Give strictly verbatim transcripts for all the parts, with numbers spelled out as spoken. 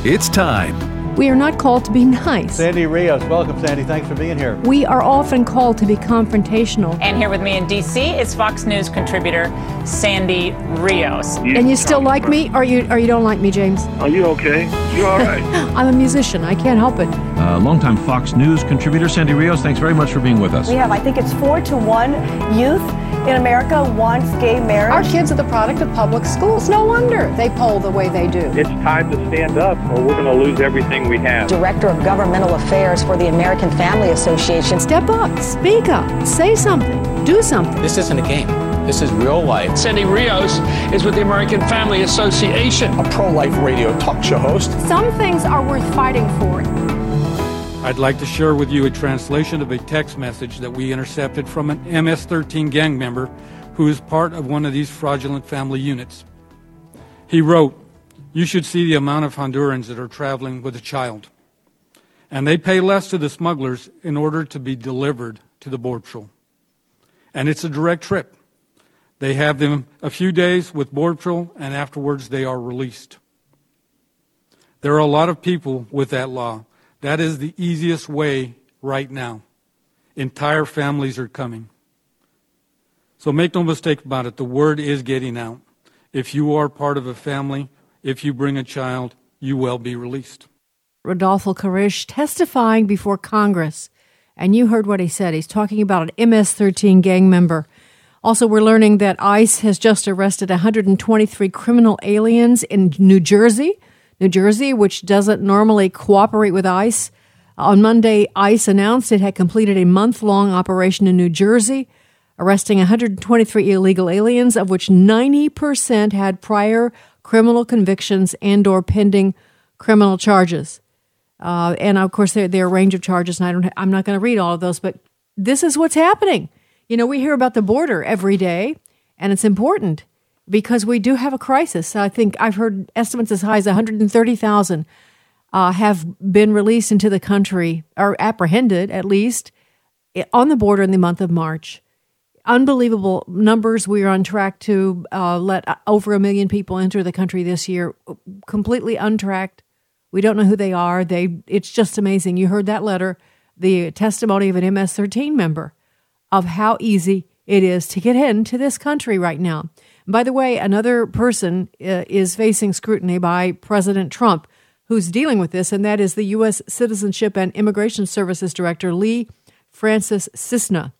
It's time. We are not called to be nice. Sandy Rios, welcome, Sandy. Thanks for being here. We are often called to be confrontational. And here with me in D C is Fox News contributor Sandy Rios. And you still like me, or you or you don't like me, James? Are you okay? You all right? I'm a musician. I can't help it. Uh, longtime Fox News contributor Sandy Rios, thanks very much for being with us. We have, I think it's four to one youth in America wants gay marriage. Our kids are the product of public schools. No wonder they poll the way they do. It's time to stand up or we're going to lose everything we have. Director of Governmental Affairs for the American Family Association. Step up, speak up, say something, do something. This isn't a game. This is real life. Sandy Rios is with the American Family Association, a pro-life radio talk show host. Some things are worth fighting for. I'd like to share with you a translation of a text message that we intercepted from an M S thirteen gang member who is part of one of these fraudulent family units. He wrote, "You should see the amount of Hondurans that are traveling with a child. And they pay less to the smugglers in order to be delivered to the Border Patrol. And it's a direct trip. They have them a few days with Border Patrol, and afterwards they are released. There are a lot of people with that law. That is the easiest way right now. Entire families are coming. So make no mistake about it, the word is getting out. If you are part of a family, if you bring a child, you will be released." Rodolfo Karish testifying before Congress. And you heard what he said. He's talking about an M S thirteen gang member. Also, we're learning that ICE has just arrested one hundred twenty-three criminal aliens in New Jersey. New Jersey, which doesn't normally cooperate with ICE. On Monday, ICE announced it had completed a month-long operation in New Jersey, arresting one hundred twenty-three illegal aliens, of which ninety percent had prior criminal convictions and or pending criminal charges. Uh, and, of course, there, there are a range of charges, and I don't ha- I'm not going to read all of those, but this is what's happening. You know, we hear about the border every day, and it's important because we do have a crisis. I think I've heard estimates as high as one hundred thirty thousand uh, have been released into the country, or apprehended at least, on the border in the month of March. Unbelievable numbers. We are on track to uh, let over a million people enter the country this year, completely untracked. We don't know who they are. They. It's just amazing. You heard that letter, the testimony of an M S thirteen member, of how easy it is to get into this country right now. By the way, another person uh, is facing scrutiny by President Trump, who's dealing with this, and that is the U S Citizenship and Immigration Services Director, Lee Francis Cisna.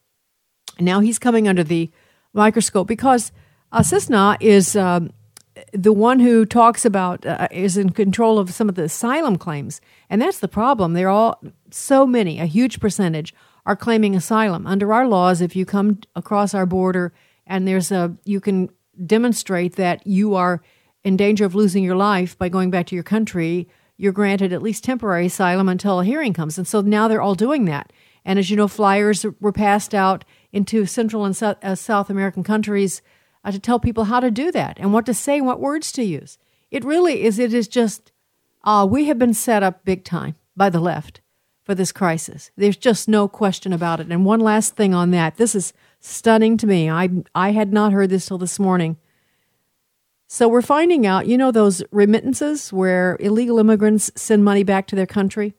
Now he's coming under the microscope because uh, Cisna is um, the one who talks about, uh, is in control of some of the asylum claims. And that's the problem. They're all, so many, a huge percentage, are claiming asylum. Under our laws, if you come across our border and there's a, you can demonstrate that you are in danger of losing your life by going back to your country, you're granted at least temporary asylum until a hearing comes. And so now they're all doing that. And as you know, flyers were passed out into Central and South, uh, South American countries uh, to tell people how to do that and what to say and what words to use. It really is, it is just, uh, we have been set up big time by the left for this crisis. There's just no question about it. And one last thing on that. This is stunning to me. I I had not heard this till this morning. So we're finding out, you know, those remittances where illegal immigrants send money back to their country?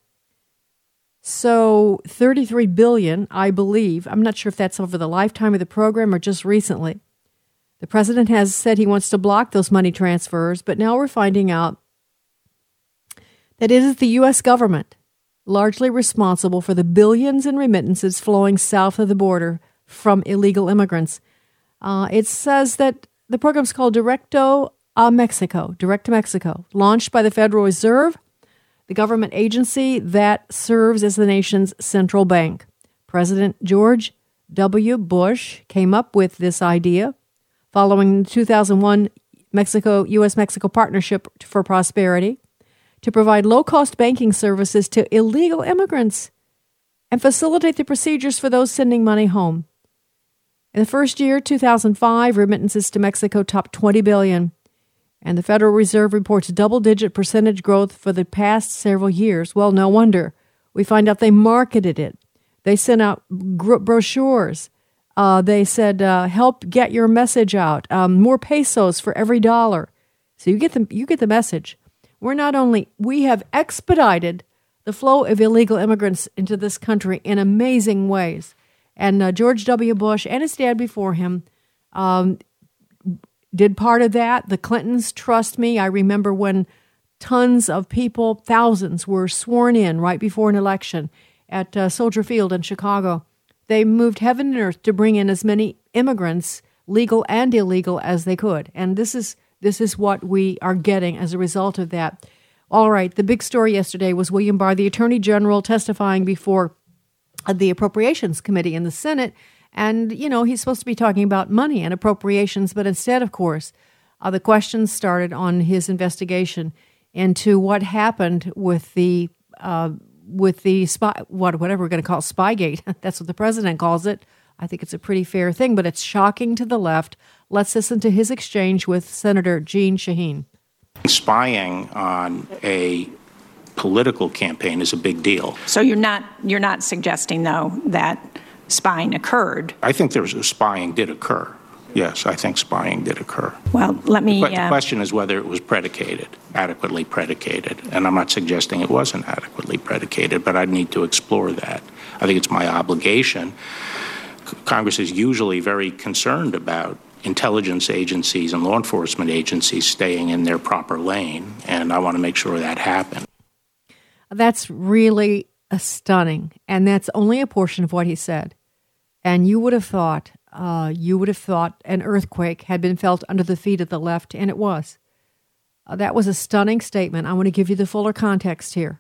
So thirty-three billion dollars, I believe, I'm not sure if that's over the lifetime of the program or just recently. The president has said he wants to block those money transfers, but now we're finding out that it is the U S government largely responsible for the billions in remittances flowing south of the border from illegal immigrants. Uh, it says that the program's called Directo a Mexico, Direct to Mexico, launched by the Federal Reserve, the government agency that serves as the nation's central bank. President George W. Bush came up with this idea following the two thousand one Mexico U S Mexico Partnership for Prosperity to provide low-cost banking services to illegal immigrants and facilitate the procedures for those sending money home. In the first year, two thousand five, remittances to Mexico topped twenty billion dollars, and the Federal Reserve reports double-digit percentage growth for the past several years. Well, no wonder. We find out they marketed it. They sent out gr- brochures. Uh, they said, uh, help get your message out. Um, more pesos for every dollar. So you get the, you get the message. we're not only, we have expedited the flow of illegal immigrants into this country in amazing ways. And uh, George W. Bush and his dad before him um, did part of that. The Clintons, trust me, I remember when tons of people, thousands, were sworn in right before an election at uh, Soldier Field in Chicago. They moved heaven and earth to bring in as many immigrants, legal and illegal, as they could. And this is this is what we are getting as a result of that. All right, the big story yesterday was William Barr, the Attorney General, testifying before the Appropriations Committee in the Senate. And, you know, he's supposed to be talking about money and appropriations, but instead, of course, uh, the questions started on his investigation into what happened with the uh, with the spy, what whatever we're going to call Spygate. That's what the president calls it. I think it's a pretty fair thing, but it's shocking to the left. Let's listen to his exchange with Senator Jeanne Shaheen. Spying on a political campaign is a big deal. So you're not you're not suggesting, though, that spying occurred? I think there was spying did occur. Yes, I think spying did occur. Well, let me... The, uh, the question is whether it was predicated, adequately predicated. And I'm not suggesting it wasn't adequately predicated, but I'd need to explore that. I think it's my obligation. Congress is usually very concerned about intelligence agencies and law enforcement agencies staying in their proper lane, and I want to make sure that happens. That's really stunning, and that's only a portion of what he said. And you would have thought... Uh, you would have thought an earthquake had been felt under the feet of the left, and it was. Uh, that was a stunning statement. I want to give you the fuller context here.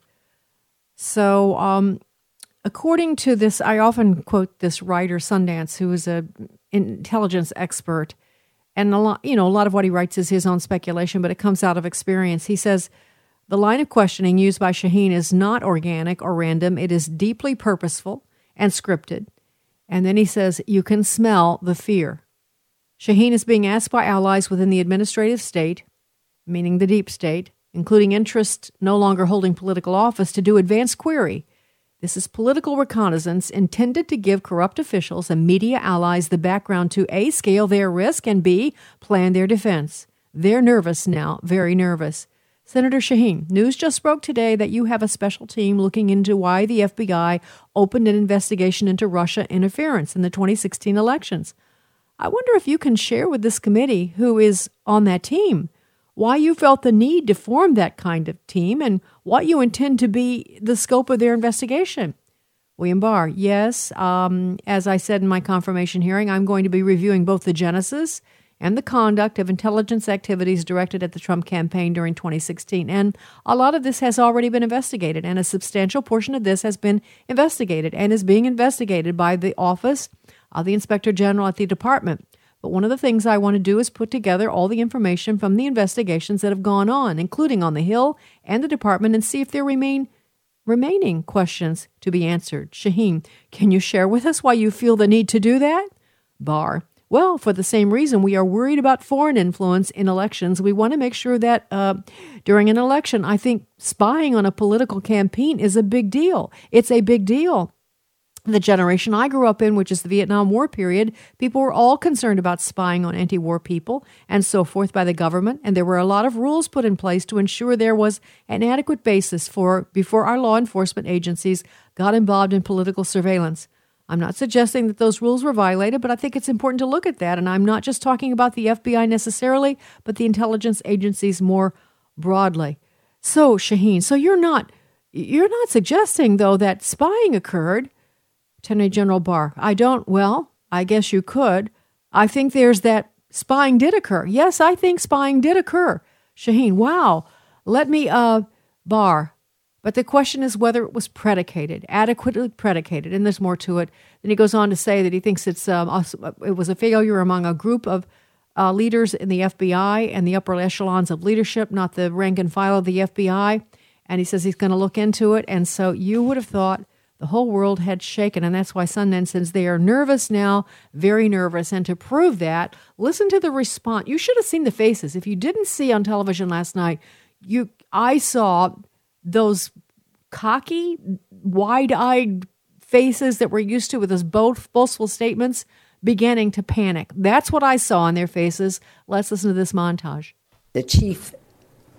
So, um, according to this, I often quote this writer, Sundance, who is an intelligence expert, and a lot, you know, a lot of what he writes is his own speculation, but it comes out of experience. He says, the line of questioning used by Shaheen is not organic or random. It is deeply purposeful and scripted. And then he says, you can smell the fear. Shaheen is being asked by allies within the administrative state, meaning the deep state, including interests no longer holding political office, to do advanced query. This is political reconnaissance intended to give corrupt officials and media allies the background to A, scale their risk, and B, plan their defense. They're nervous now, very nervous. Senator Shaheen, news just broke today that you have a special team looking into why the F B I opened an investigation into Russia interference in the twenty sixteen elections. I wonder if you can share with this committee, who is on that team, why you felt the need to form that kind of team and what you intend to be the scope of their investigation. William Barr, yes, um, as I said in my confirmation hearing, I'm going to be reviewing both the genesis and the conduct of intelligence activities directed at the Trump campaign during twenty sixteen. And a lot of this has already been investigated, and a substantial portion of this has been investigated and is being investigated by the Office of the Inspector General at the Department. But one of the things I want to do is put together all the information from the investigations that have gone on, including on the Hill and the Department, and see if there remain remaining questions to be answered. Shaheen, can you share with us why you feel the need to do that? Barr, well, for the same reason we are worried about foreign influence in elections. We want to make sure that uh, during an election, I think spying on a political campaign is a big deal. It's a big deal. The generation I grew up in, which is the Vietnam War period, people were all concerned about spying on anti-war people and so forth by the government, and there were a lot of rules put in place to ensure there was an adequate basis for before our law enforcement agencies got involved in political surveillance. I'm not suggesting that those rules were violated, but I think it's important to look at that. And I'm not just talking about the F B I necessarily, but the intelligence agencies more broadly. So, Shaheen, so you're not you're not suggesting, though, that spying occurred, Attorney General Barr. I don't, well, I guess you could. I think there's that spying did occur. Yes, I think spying did occur. Shaheen, wow. Let me, uh, Barr. But the question is whether it was predicated, adequately predicated, and there's more to it. Then he goes on to say that he thinks it's um, it was a failure among a group of uh, leaders in the F B I and the upper echelons of leadership, not the rank and file of the F B I. And he says he's going to look into it. And so you would have thought the whole world had shaken, and that's why Sundance says they are nervous now, very nervous. And to prove that, listen to the response. You should have seen the faces. If you didn't see on television last night, you I saw those cocky, wide-eyed faces that we're used to with those boastful statements beginning to panic. That's what I saw on their faces. Let's listen to this montage. The chief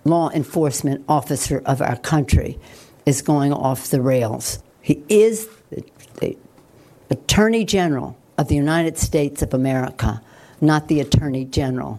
law enforcement officer of our country is going off the rails. He is the, the Attorney General of the United States of America, not the Attorney General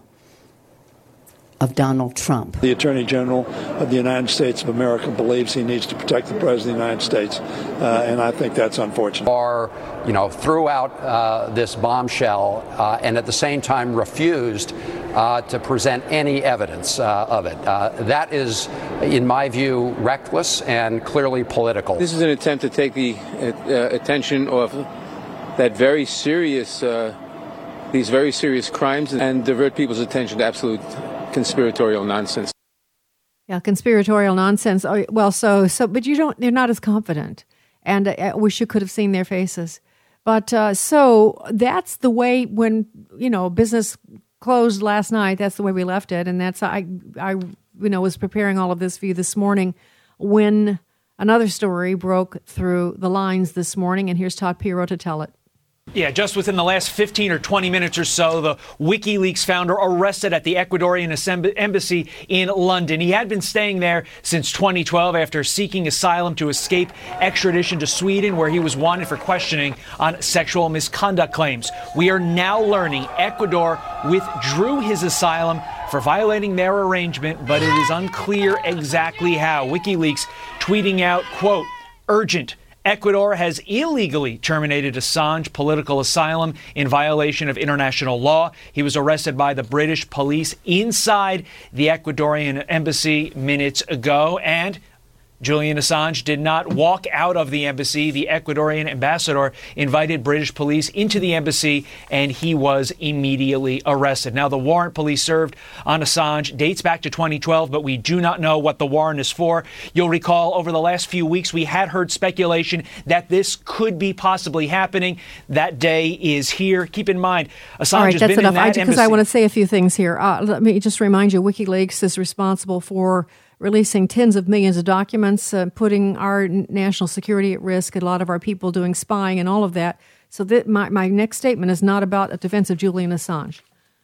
of Donald Trump. The Attorney General of the United States of America believes he needs to protect the President of the United States, uh, and I think that's unfortunate. Are, you know, threw out uh, this bombshell uh, and at the same time refused uh, to present any evidence uh, of it. Uh, that is, in my view, reckless and clearly political. This is an attempt to take the uh, attention off that very serious, uh, these very serious crimes and divert people's attention to absolute conspiratorial nonsense. Yeah, conspiratorial nonsense. Oh, well, so so, but you don't. They're not as confident, and I wish you could have seen their faces. But uh, so that's the way when you know business closed last night. That's the way we left it, and that's I I you know was preparing all of this for you this morning when another story broke through the lines this morning, and here's Todd Pirro to tell it. Yeah, just within the last fifteen or twenty minutes or so, the WikiLeaks founder arrested at the Ecuadorian embassy in London. He had been staying there since twenty twelve after seeking asylum to escape extradition to Sweden, where he was wanted for questioning on sexual misconduct claims. We are now learning Ecuador withdrew his asylum for violating their arrangement, but it is unclear exactly how. WikiLeaks tweeting out, quote, urgent. Ecuador has illegally terminated Assange political asylum in violation of international law. He was arrested by the British police inside the Ecuadorian embassy minutes ago, and Julian Assange did not walk out of the embassy. The Ecuadorian ambassador invited British police into the embassy, and he was immediately arrested. Now, the warrant police served on Assange dates back to twenty twelve, but we do not know what the warrant is for. You'll recall over the last few weeks, we had heard speculation that this could be possibly happening. That day is here. Keep in mind, Assange All right, has that's been enough. in that I, because embassy. I want to say a few things here. Uh, let me just remind you, WikiLeaks is responsible for releasing tens of millions of documents, uh, putting our national security at risk, a lot of our people doing spying and all of that. So that my, my next statement is not about a defense of Julian Assange.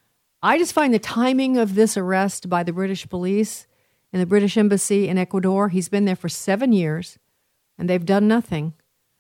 I just find the timing of this arrest by the British police in the British embassy in Ecuador, he's been there for seven years, and they've done nothing.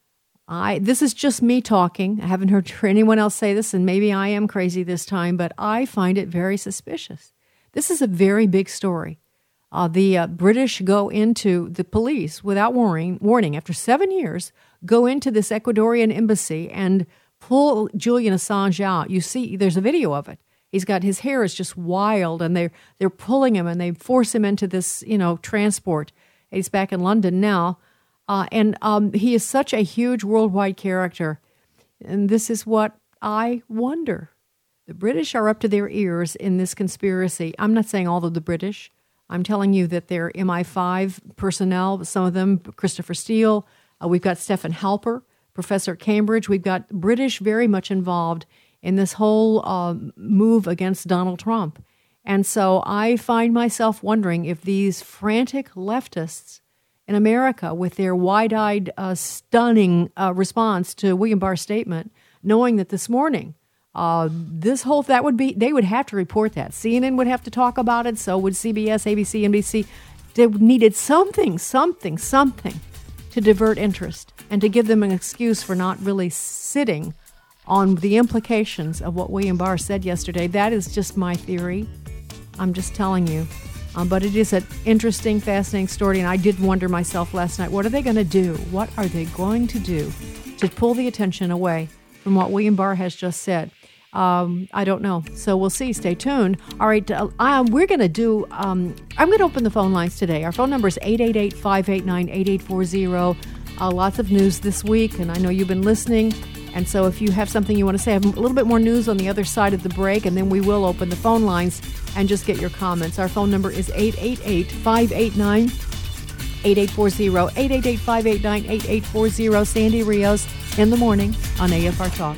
I This is just me talking. I haven't heard anyone else say this, and maybe I am crazy this time, but I find it very suspicious. This is a very big story. Uh, the uh, British go into the police without warning, warning, after seven years, go into this Ecuadorian embassy and pull Julian Assange out. You see, there's a video of it. He's got, his hair is just wild, and they're, they're pulling him, and they force him into this, you know, transport. He's back in London now. Uh, and um, he is such a huge worldwide character. And this is what I wonder. The British are up to their ears in this conspiracy. I'm not saying all of the British. I'm telling you that they're M I five personnel, some of them, Christopher Steele. Uh, we've got Stephen Halper, professor at Cambridge. We've got British very much involved in this whole uh, move against Donald Trump. And so I find myself wondering if these frantic leftists in America, with their wide-eyed, uh, stunning uh, response to William Barr's statement, knowing that this morning, Uh, this whole, that would be, they would have to report that. C N N would have to talk about it. So would C B S, A B C, N B C. They needed something, something, something to divert interest and to give them an excuse for not really sitting on the implications of what William Barr said yesterday. That is just my theory. I'm just telling you. Um, but it is an interesting, fascinating story. And I did wonder myself last night, what are they going to do? What are they going to do to pull the attention away from what William Barr has just said? Um, I don't know. So we'll see. Stay tuned. All right. Uh, uh, we're going to do, um, I'm going to open the phone lines today. Our phone number is eight eight eight, five eight nine, eight eight four zero. Uh, lots of news this week, and I know you've been listening. And so if you have something you want to say, I have a little bit more news on the other side of the break, and then we will open the phone lines and just get your comments. Our phone number is eight eight eight, five eight nine, eight eight four zero, eight eight eight, five eight nine, eight eight four zero. Sandy Rios in the morning on A F R Talk.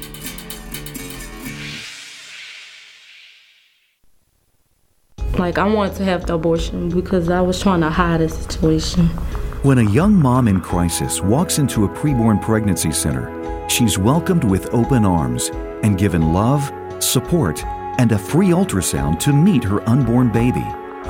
Like, I wanted to have the abortion because I was trying to hide the situation. When a young mom in crisis walks into a preborn pregnancy center, she's welcomed with open arms and given love, support, and a free ultrasound to meet her unborn baby.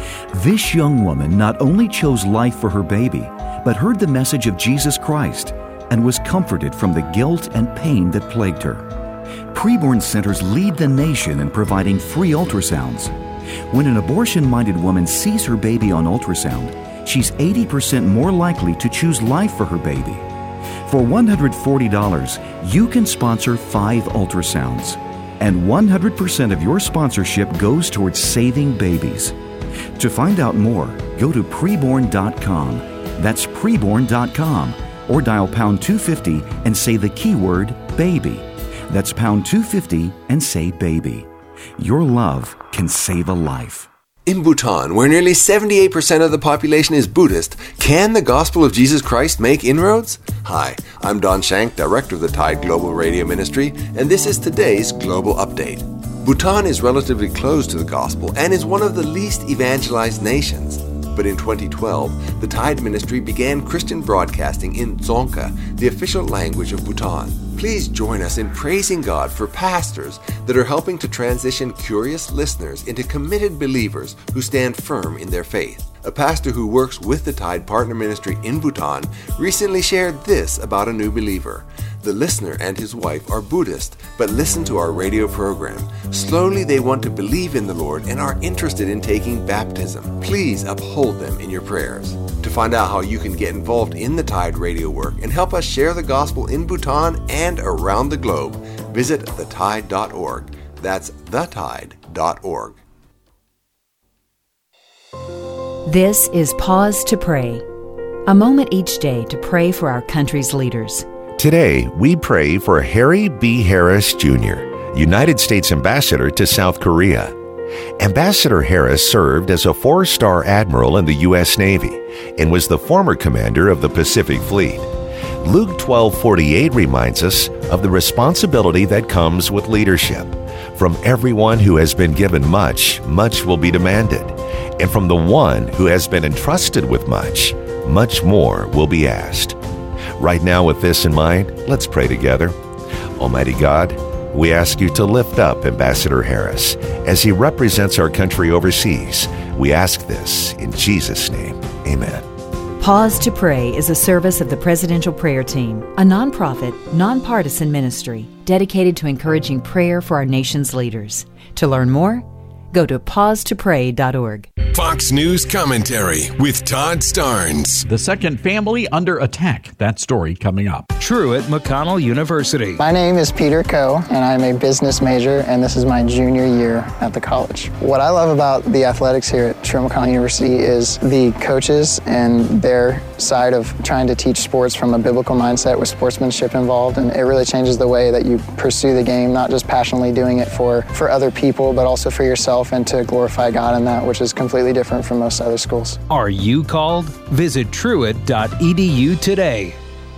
This young woman not only chose life for her baby, but heard the message of Jesus Christ and was comforted from the guilt and pain that plagued her. Preborn centers lead the nation in providing free ultrasounds. When an abortion-minded woman sees her baby on ultrasound, she's eighty percent more likely to choose life for her baby. For one hundred forty dollars, you can sponsor five ultrasounds, and one hundred percent of your sponsorship goes towards saving babies. To find out more, go to preborn dot com. That's preborn dot com, or dial pound two fifty and say the keyword baby. That's pound two fifty and say baby. Your love can save a life. In Bhutan, where nearly seventy-eight percent of the population is Buddhist, can the gospel of Jesus Christ make inroads? Hi, I'm Don Shank, director of the Tide Global Radio Ministry, and this is today's Global Update. Bhutan is relatively closed to the gospel and is one of the least evangelized nations. But in twenty twelve, the Tide Ministry began Christian broadcasting in Dzongkha, the official language of Bhutan. Please join us in praising God for pastors that are helping to transition curious listeners into committed believers who stand firm in their faith. A pastor who works with the Tide Partner Ministry in Bhutan recently shared this about a new believer. The listener and his wife are Buddhist, but listen to our radio program. Slowly they want to believe in the Lord and are interested in taking baptism. Please uphold them in your prayers. To find out how you can get involved in the Tide radio work and help us share the gospel in Bhutan and around the globe, visit the tide dot org. That's the tide dot org. This is Pause to Pray, a moment each day to pray for our country's leaders. Today, we pray for Harry B. Harris, Junior, United States Ambassador to South Korea. Ambassador Harris served as a four-star admiral in the U S Navy and was the former commander of the Pacific Fleet. Luke twelve forty-eight reminds us of the responsibility that comes with leadership. From everyone who has been given much, much will be demanded. And from the one who has been entrusted with much, much more will be asked. Right now, with this in mind, let's pray together. Almighty God, we ask you to lift up Ambassador Harris as he represents our country overseas. We ask this in Jesus' name. Amen. Pause to Pray is a service of the Presidential Prayer Team, a nonprofit, nonpartisan ministry dedicated to encouraging prayer for our nation's leaders. To learn more, go to pause to pray dot org. Fox News Commentary with Todd Starnes. The second family under attack. That story coming up. Truett McConnell University. My name is Peter Coe, and I'm a business major, and this is my junior year at the college. What I love about the athletics here at Truett McConnell University is the coaches and their side of trying to teach sports from a biblical mindset with sportsmanship involved, and it really changes the way that you pursue the game, not just passionately doing it for, for other people, but also for yourself and to glorify God in that, which is completely different from most other schools. Are you called? Visit truett dot e d u today.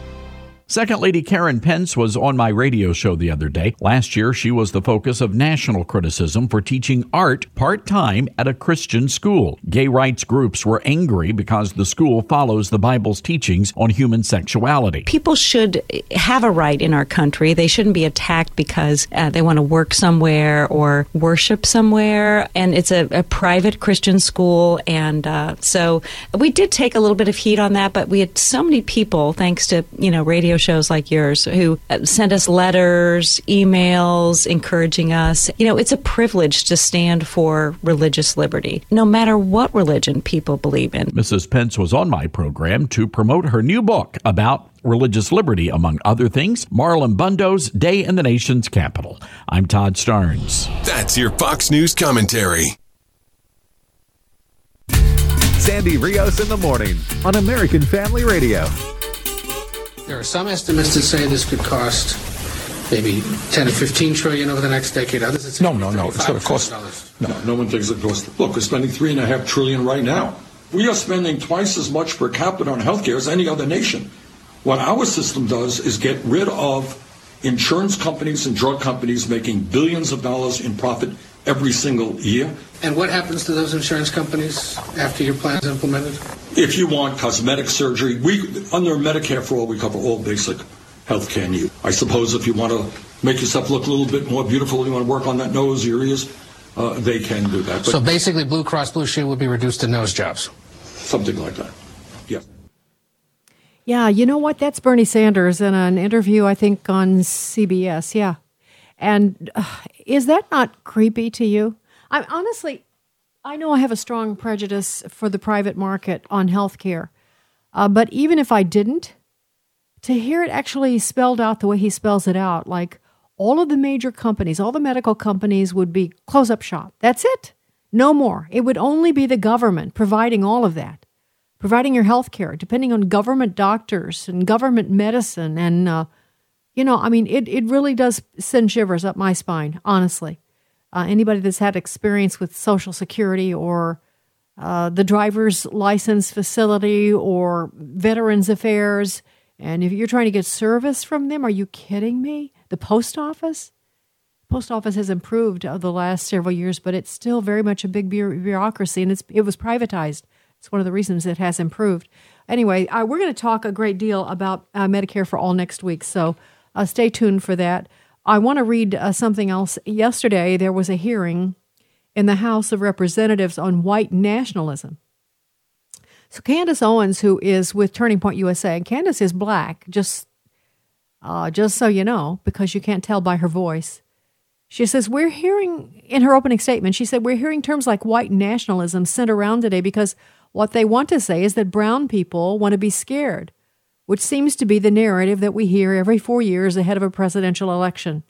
Second Lady Karen Pence was on my radio show the other day. Last year, she was the focus of national criticism for teaching art part-time at a Christian school. Gay rights groups were angry because the school follows the Bible's teachings on human sexuality. People should have a right in our country. They shouldn't be attacked because uh, they want to work somewhere or worship somewhere. And it's a, a private Christian school. And uh, so we did take a little bit of heat on that, but we had so many people, thanks to, you know, radio shows like yours, who send us letters, emails, encouraging us. You know, it's a privilege to stand for religious liberty, no matter what religion people believe in. Missus Pence was on my program to promote her new book about religious liberty, among other things, Marlon Bundo's Day in the Nation's Capital. I'm Todd Starnes. That's your Fox News commentary. Sandy Rios in the morning on American Family Radio. There are some estimates that say this could cost maybe ten to fifteen trillion over the next decade. Others, it's no, no, no. It's going to cost. No, no one thinks it costs. Look, we're spending three and a half trillion right now. We are spending twice as much per capita on healthcare as any other nation. What our system does is get rid of insurance companies and drug companies making billions of dollars in profit every single year. And what happens to those insurance companies after your plan is implemented? If you want cosmetic surgery, we under Medicare for All, we cover all basic health care needs. I suppose if you want to make yourself look a little bit more beautiful, you want to work on that nose, your ears, uh, they can do that. But so basically, Blue Cross Blue Shield would be reduced to nose jobs. Something like that. Yes. Yeah, you know what? That's Bernie Sanders in an interview, I think, on C B S. Yeah. And uh, is that not creepy to you? I honestly, I know I have a strong prejudice for the private market on health care. Uh, but even if I didn't, to hear it actually spelled out the way he spells it out, like all of the major companies, all the medical companies would be close up shop. That's it. No more. It would only be the government providing all of that, providing your health care, depending on government doctors and government medicine. And, uh, you know, I mean, it, it really does send shivers up my spine, honestly. Uh, anybody that's had experience with Social Security or uh, the driver's license facility or Veterans Affairs, and if you're trying to get service from them, are you kidding me? The post office? Post office has improved over the last several years, but it's still very much a big bureaucracy, and it's, it was privatized. It's one of the reasons it has improved. Anyway, uh, we're going to talk a great deal about uh, Medicare for All next week, so uh, stay tuned for that. I want to read uh, something else. Yesterday, there was a hearing in the House of Representatives on white nationalism. So Candace Owens, who is with Turning Point U S A, and Candace is black, just, uh, just so you know, because you can't tell by her voice. She says, we're hearing, in her opening statement, she said, we're hearing terms like white nationalism sent around today because what they want to say is that brown people want to be scared, which seems to be the narrative that we hear every four years ahead of a presidential election.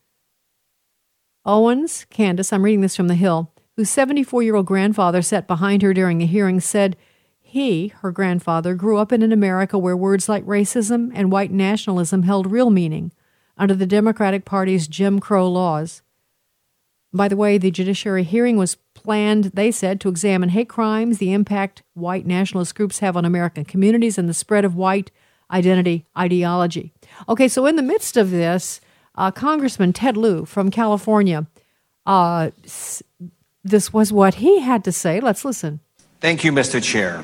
Owens, Candace, I'm reading this from The Hill, whose seventy-four-year-old grandfather sat behind her during the hearing, said he, her grandfather, grew up in an America where words like racism and white nationalism held real meaning under the Democratic Party's Jim Crow laws. By the way, the judiciary hearing was planned, they said, to examine hate crimes, the impact white nationalist groups have on American communities, and the spread of white identity ideology. Okay, so in the midst of this, uh, Congressman Ted Lieu from California, uh, this was what he had to say. Let's listen. Thank you, Mister Chair.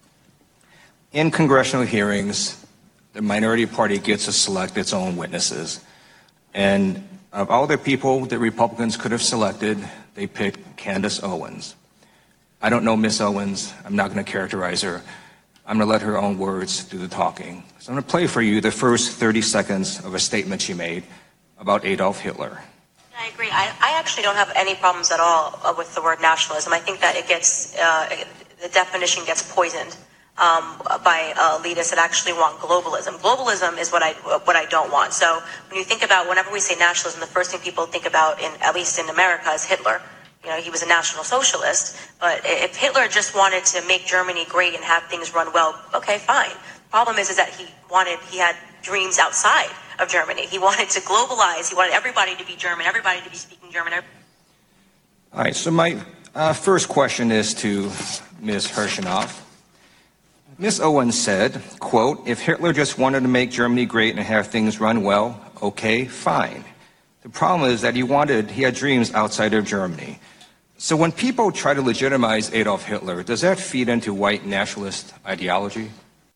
In congressional hearings, the minority party gets to select its own witnesses. And of all the people that Republicans could have selected, they picked Candace Owens. I don't know Miss Owens. I'm not going to characterize her. I'm going to let her own words do the talking. So I'm going to play for you the first thirty seconds of a statement she made about Adolf Hitler. I agree. I, I actually don't have any problems at all uh, with the word nationalism. I think that it gets, uh, the definition gets poisoned um, by uh, elitists that actually want globalism. Globalism is what I what I don't want. So when you think about, whenever we say nationalism, the first thing people think about, in at least in America, is Hitler. You know, he was a National Socialist. But if Hitler just wanted to make Germany great and have things run well, okay, fine. The problem is, is that he wanted, he had dreams outside of Germany. He wanted to globalize. He wanted everybody to be German, everybody to be speaking German. All right, so my uh, first question is to Miz Hershinoff. Miz Owens said, quote, if Hitler just wanted to make Germany great and have things run well, okay, fine. The problem is that he wanted, he had dreams outside of Germany. So when people try to legitimize Adolf Hitler, does that feed into white nationalist ideology?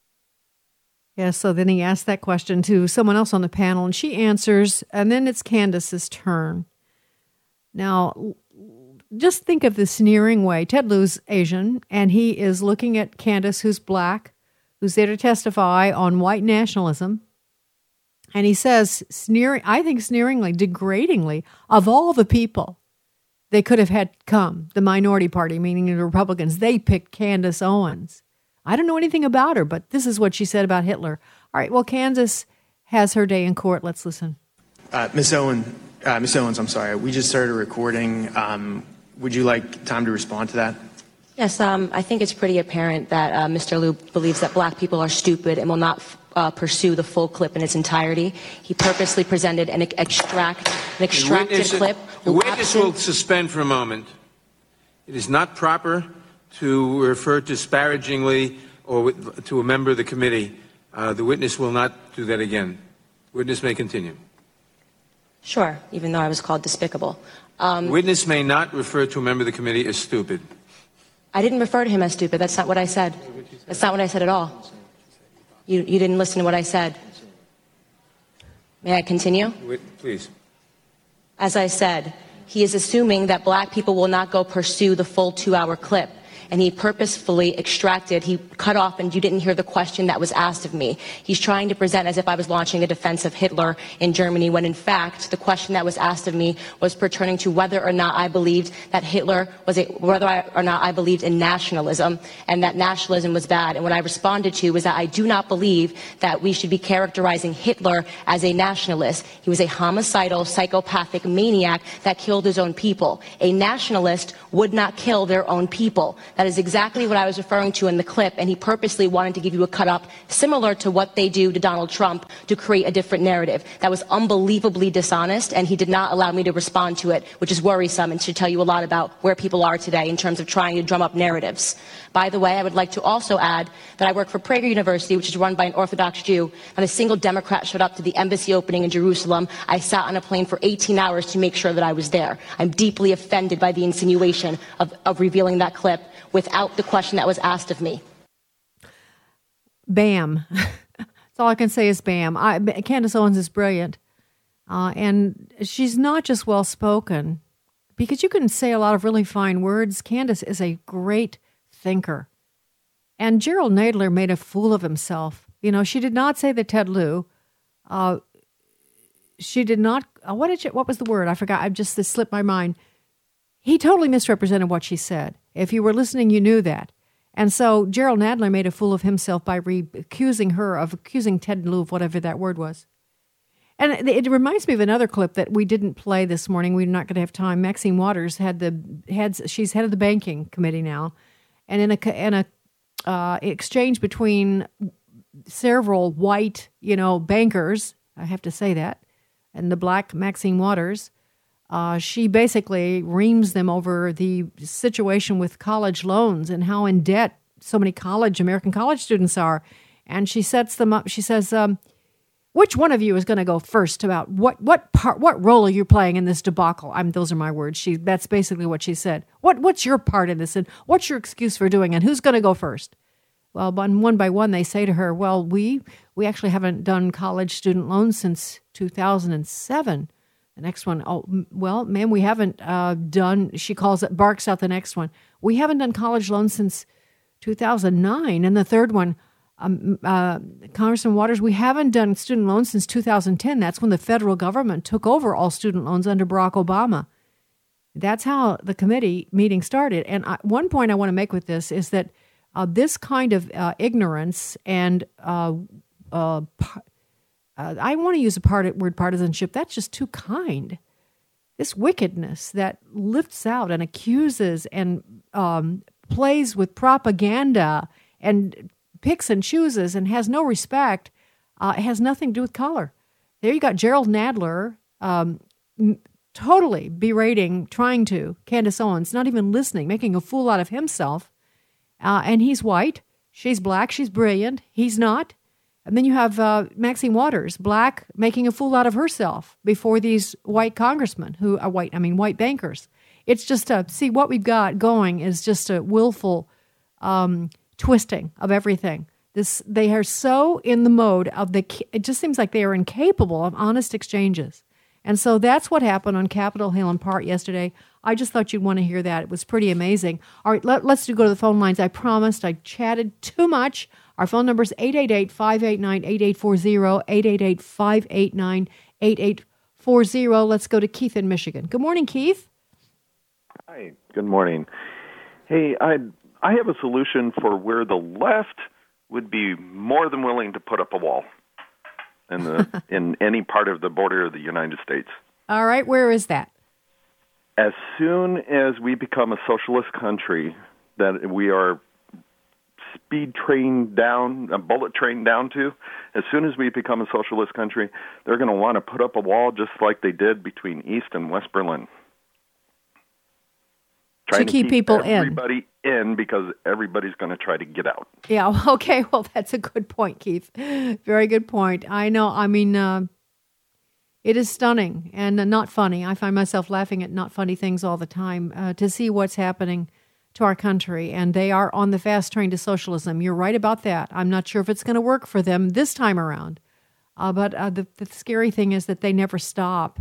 Yeah, so then he asked that question to someone else on the panel, and she answers, and then it's Candace's turn. Now, just think of the sneering way. Ted Lieu's Asian, and he is looking at Candace, who's black, who's there to testify on white nationalism. And he says, sneering, I think sneeringly, degradingly, of all the people they could have had come, the minority party, meaning the Republicans, they picked Candace Owens. I don't know anything about her, but this is what she said about Hitler. All right, well, Candace has her day in court. Let's listen. Uh, Miz Owen, uh, Miz Owens, I'm sorry. We just started recording. Um, would you like time to respond to that? Yes, um, I think it's pretty apparent that uh, Mister Lieu believes that black people are stupid and will not uh, pursue the full clip in its entirety. He purposely presented an extract, an extracted witness, clip. The witness will suspend for a moment. It is not proper to refer disparagingly or with, to a member of the committee. Uh, the witness will not do that again. Witness may continue. Sure, even though I was called despicable. Um, witness may not refer to a member of the committee as stupid. I didn't refer to him as stupid. That's not what I said. That's not what I said at all. You, you didn't listen to what I said. May I continue? Wait, please. As I said, he is assuming that black people will not go pursue the full two-hour clip. And he purposefully extracted, he cut off, and you didn't hear the question that was asked of me. He's trying to present as if I was launching a defense of Hitler in Germany, when in fact, the question that was asked of me was pertaining to whether or not I believed that Hitler was a, whether I, or not I believed in nationalism, and that nationalism was bad. And what I responded to was that I do not believe that we should be characterizing Hitler as a nationalist. He was a homicidal, psychopathic maniac that killed his own people. A nationalist would not kill their own people. That is exactly what I was referring to in the clip, and he purposely wanted to give you a cut-up similar to what they do to Donald Trump to create a different narrative. That was unbelievably dishonest, and he did not allow me to respond to it, which is worrisome and should tell you a lot about where people are today in terms of trying to drum up narratives. By the way, I would like to also add that I work for Prager University, which is run by an Orthodox Jew. Not a single Democrat showed up to the embassy opening in Jerusalem. I sat on a plane for eighteen hours to make sure that I was there. I'm deeply offended by the insinuation of, of revealing that clip without the question that was asked of me. Bam. That's all I can say is bam. I, Candace Owens is brilliant. Uh, and she's not just well-spoken, because you can say a lot of really fine words. Candace is a great thinker. And Gerald Nadler made a fool of himself. You know, she did not say that Ted Lieu. Uh, she did not, uh, what did you, what was the word? I forgot. I just, this slipped my mind. He totally misrepresented what she said. If you were listening, you knew that. And so Gerald Nadler made a fool of himself by re- accusing her of accusing Ted Lieu of whatever that word was. And it, it reminds me of another clip that we didn't play this morning. We're not going to have time. Maxine Waters had the heads. She's head of the banking committee now, and in a in a uh, exchange between several white, you know, bankers, I have to say that, and the black Maxine Waters. Uh, she basically reams them over the situation with college loans and how in debt so many college, American college students are. And she sets them up. She says, um, which one of you is going to go first about what, what part, what role are you playing in this debacle? I'm, those are my words. She, that's basically what she said. What, what's your part in this? And what's your excuse for doing it? Who's going to go first? Well, one by one, they say to her, well, we, we actually haven't done college student loans since two thousand seven. The next one, oh, well, ma'am, we haven't uh, done, she calls it, barks out the next one. We haven't done college loans since two thousand nine. And the third one, um, uh, Congressman Waters, we haven't done student loans since two thousand ten. That's when the federal government took over all student loans under Barack Obama. That's how the committee meeting started. And I, one point I want to make with this is that uh, this kind of uh, ignorance and uh, uh, Uh, I want to use the part, word partisanship. That's just too kind. This wickedness that lifts out and accuses and um, plays with propaganda and picks and chooses and has no respect, uh, it has nothing to do with color. There you got Gerald Nadler um, totally berating, trying to, Candace Owens, not even listening, making a fool out of himself. Uh, and he's white. She's black. She's brilliant. He's not. And then you have uh, Maxine Waters, black, making a fool out of herself before these white congressmen who are white, I mean, white bankers. It's just a, see, what we've got going is just a willful um, twisting of everything. This, they are so in the mode of the, it just seems like they are incapable of honest exchanges. And so that's what happened on Capitol Hill in part yesterday. I just thought you'd want to hear that. It was pretty amazing. All right, let, let's do go to the phone lines. I promised I chatted too much. Our phone number is eight eight eight, five eight nine, eight eight four zero, eight eight eight, five eight nine, eight eight four zero. Let's go to Keith in Michigan. Good morning, Keith. Hi, good morning. Hey, I I have a solution for where the left would be more than willing to put up a wall in the in any part of the border of the United States. All right, where is that? As soon as we become a socialist country, that we are speed train down, a bullet train down to, as soon as we become a socialist country, they're going to want to put up a wall just like they did between East and West Berlin. Trying to keep, to keep people everybody in. Everybody in because everybody's going to try to get out. Yeah, okay, well, that's a good point, Keith. Very good point. I know, I mean, uh, it is stunning and uh, not funny. I find myself laughing at not funny things all the time uh, to see what's happening to our country, and they are on the fast train to socialism. You're right about that. I'm not sure if it's going to work for them this time around, uh, but uh, the, the scary thing is that they never stop.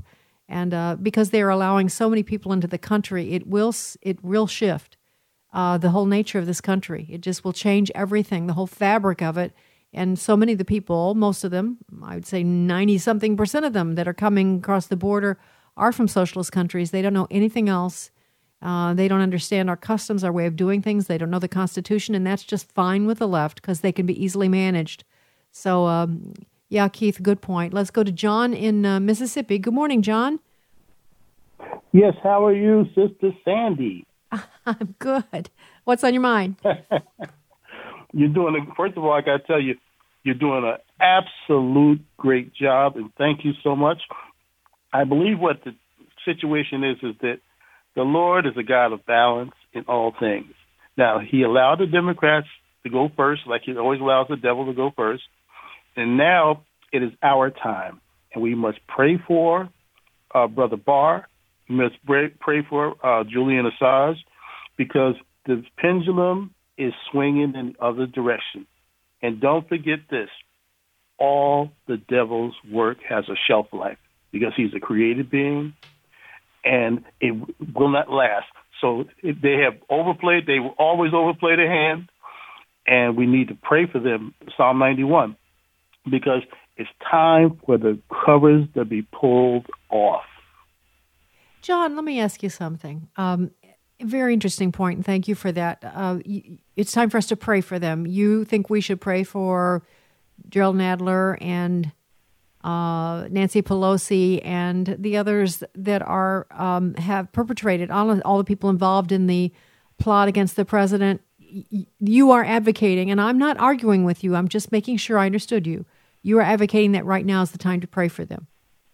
And uh, because they're allowing so many people into the country, it will it will shift uh, the whole nature of this country. It just will change everything, the whole fabric of it. And so many of the people, most of them, I would say ninety-something percent of them that are coming across the border are from socialist countries. They don't know anything else. Uh, they don't understand our customs, our way of doing things. They don't know the Constitution, and that's just fine with the left because they can be easily managed. So, um, yeah, Keith, good point. Let's go to John in uh, Mississippi. Good morning, John. Yes, how are you, Sister Sandy? I'm good. What's on your mind? You're doing, a, first of all, I got to tell you, you're doing an absolute great job, and thank you so much. I believe what the situation is is that the Lord is a God of balance in all things. Now, he allowed the Democrats to go first, like he always allows the devil to go first. And now it is our time. And we must pray for uh, Brother Barr. We must pray, pray for uh, Julian Assange, because the pendulum is swinging in the other direction. And don't forget this. All the devil's work has a shelf life, because he's a created being, and it will not last. So it, they have overplayed. They will always overplay their hand, and we need to pray for them, Psalm ninety-one, because it's time for the covers to be pulled off. John, let me ask you something. Um, very interesting point, and thank you for that. Uh, it's time for us to pray for them. You think we should pray for Gerald Nadler and Uh, Nancy Pelosi and the others that are um, have perpetrated, all, all the people involved in the plot against the president. Y- you are advocating, and I'm not arguing with you, I'm just making sure I understood you. You are advocating that right now is the time to pray for them.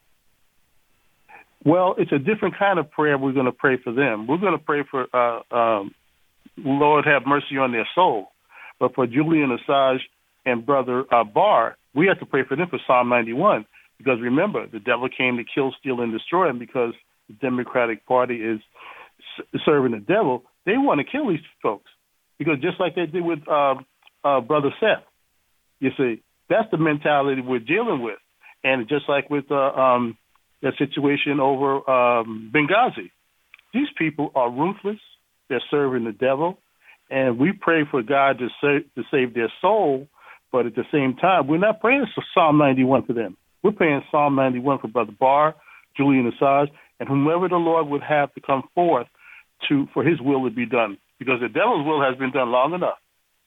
Well, it's a different kind of prayer we're going to pray for them. We're going to pray for, uh, um, Lord have mercy on their soul. But for Julian Assange and Brother uh, Barr, we have to pray for them for Psalm ninety-one, because remember, the devil came to kill, steal, and destroy, and because the Democratic Party is s- serving the devil, they want to kill these folks, because just like they did with uh, uh, Brother Seth, you see, that's the mentality we're dealing with. And just like with uh, um, the situation over um, Benghazi, these people are ruthless, they're serving the devil, and we pray for God to, sa- to save their soul. But at the same time, we're not praying for Psalm ninety-one for them. We're praying Psalm ninety-one for Brother Barr, Julian Assange, and whomever the Lord would have to come forth to for his will to be done, because the devil's will has been done long enough.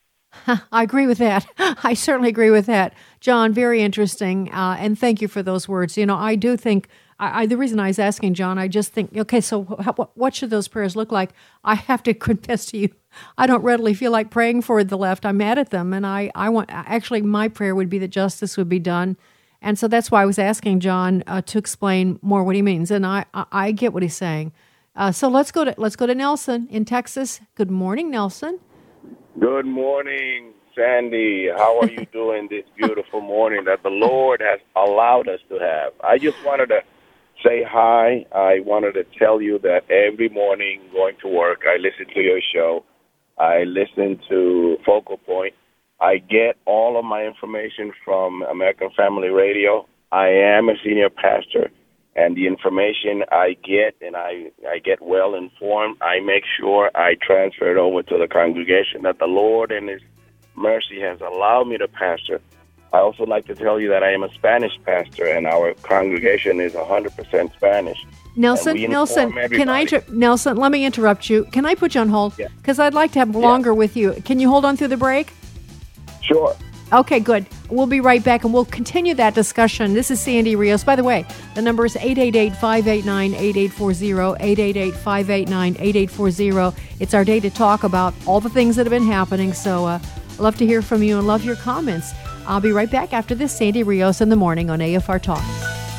I agree with that. I certainly agree with that. John, very interesting, uh, and thank you for those words. You know, I do think, I, I, the reason I was asking, John, I just think, okay, so how, what should those prayers look like? I have to confess to you, I don't readily feel like praying for the left. I'm mad at them, and I, I want, actually, my prayer would be that justice would be done. And so that's why I was asking John uh, to explain more what he means, and I, I, I get what he's saying. Uh, so let's go to let's go to Nelson in Texas. Good morning, Nelson. Good morning, Sandy. How are you doing this beautiful morning that the Lord has allowed us to have? I just wanted to say hi. I wanted to tell you that every morning going to work, I listen to your show. I listen to Focal Point. I get all of my information from American Family Radio. I am a senior pastor, and the information I get, and I, I get well informed, I make sure I transfer it over to the congregation that the Lord in His mercy has allowed me to pastor. I also like to tell you that I am a Spanish pastor, and our congregation is one hundred percent Spanish. Nelson, Nelson, can I inter- Nelson, let me interrupt you. Can I put you on hold? Because yeah. I'd like to have longer yeah. with you. Can you hold on through the break? Sure. Okay, good. We'll be right back, and we'll continue that discussion. This is Sandy Rios. By the way, the number is eight eight eight, five eight nine, eight eight four zero, eight eight eight, five eight nine, eight eight four zero. It's our day to talk about all the things that have been happening, so uh, I'd love to hear from you and love your comments. I'll be right back after this. Sandy Rios in the morning on A F R Talk.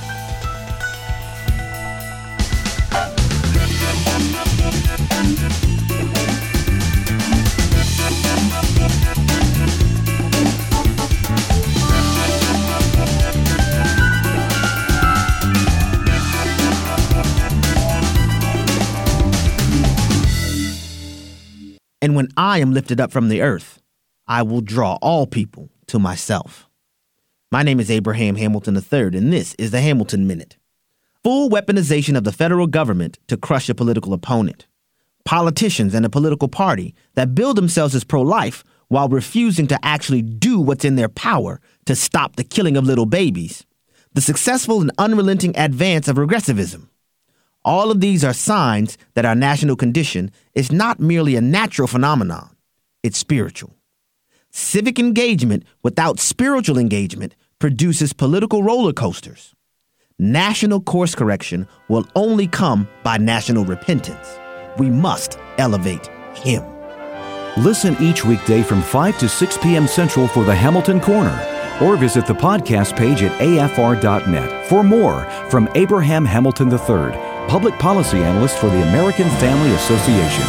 And when I am lifted up from the earth, I will draw all people to myself. My name is Abraham Hamilton the third, and this is the Hamilton Minute. full weaponization of the federal government to crush a political opponent. Politicians and a political party that bill themselves as pro-life while refusing to actually do what's in their power to stop the killing of little babies. The successful and unrelenting advance of regressivism. All of these are signs that our national condition is not merely a natural phenomenon, it's spiritual. Civic engagement without spiritual engagement produces political roller coasters. National course correction will only come by national repentance. We must elevate him. Listen each weekday from five to six p.m. Central for the Hamilton Corner, or visit the podcast page at A F R dot net for more from Abraham Hamilton the third, Public Policy Analyst for the American Family Association.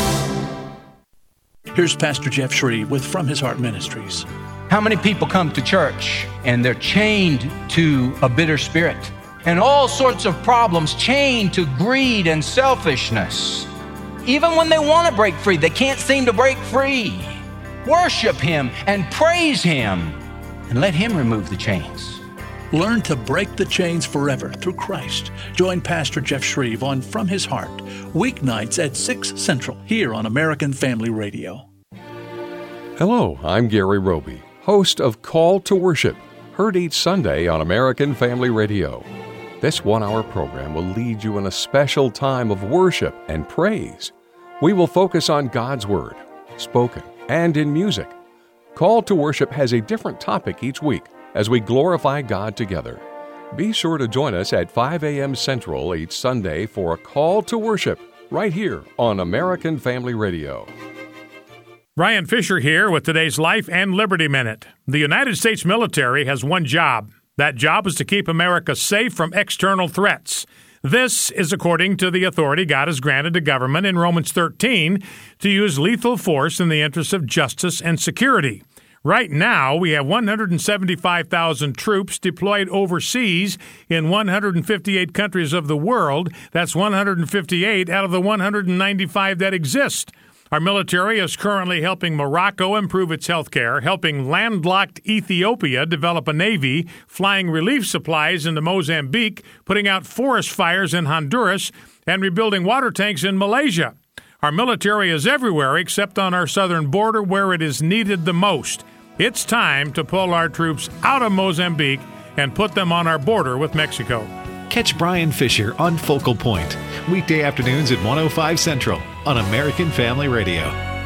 Here's Pastor Jeff Shreve with From His Heart Ministries. How many people come to church and they're chained to a bitter spirit and all sorts of problems, chained to greed and selfishness? Even when they want to break free, they can't seem to break free. Worship Him and praise Him and let Him remove the chains. Learn to break the chains forever through Christ. Join Pastor Jeff Shreve on From His Heart, weeknights at six Central, here on American Family Radio. Hello, I'm Gary Roby, host of Call to Worship, heard each Sunday on American Family Radio. This one-hour program will lead you in a special time of worship and praise. We will focus on God's Word, spoken and in music. Call to Worship has a different topic each week as we glorify God together. Be sure to join us at five a.m. Central each Sunday for a Call to Worship right here on American Family Radio. Brian Fisher here with today's Life and Liberty Minute. The United States military has one job. That job is to keep America safe from external threats. This is according to the authority God has granted to government in Romans thirteen to use lethal force in the interests of justice and security. Right now, we have one hundred seventy-five thousand troops deployed overseas in one hundred fifty-eight countries of the world. That's one hundred fifty-eight out of the one hundred ninety-five that exist. Our military is currently helping Morocco improve its health care, helping landlocked Ethiopia develop a navy, flying relief supplies into Mozambique, putting out forest fires in Honduras, and rebuilding water tanks in Malaysia. Our military is everywhere except on our southern border where it is needed the most. It's time to pull our troops out of Mozambique and put them on our border with Mexico. Catch Brian Fisher on Focal Point, weekday afternoons at one oh five Central on American Family Radio.